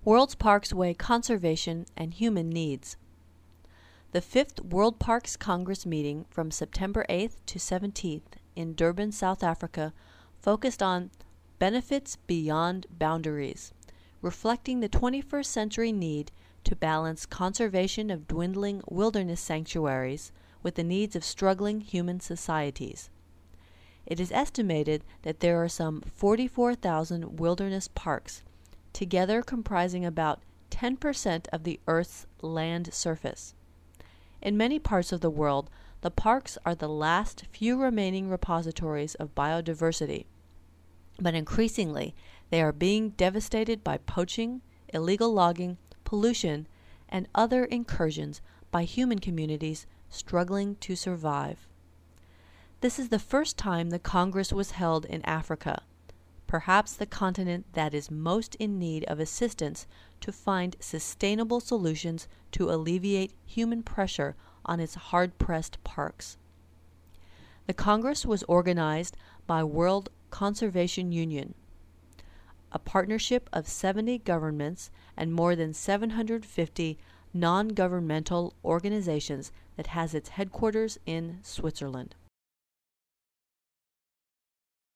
World Parks Weigh Conservation and Human Needs. The 5th World Parks Congress meeting from September 8th to 17th in Durban, South Africa, focused on benefits beyond boundaries, reflecting the 21st century need to balance conservation of dwindling wilderness sanctuaries with the needs of struggling human societies. It is estimated that there are some 44,000 wilderness parks, together comprising about 10% of the Earth's land surface. In many parts of the world, the parks are the last few remaining repositories of biodiversity, but increasingly they are being devastated by poaching, illegal logging, pollution, and other incursions by human communities struggling to survive. This is the first time the Congress was held in Africa, perhaps the continent that is most in need of assistance to find sustainable solutions to alleviate human pressure on its hard-pressed parks. The Congress was organized by World Conservation Union, a partnership of 70 governments and more than 750 non-governmental organizations that has its headquarters in Switzerland.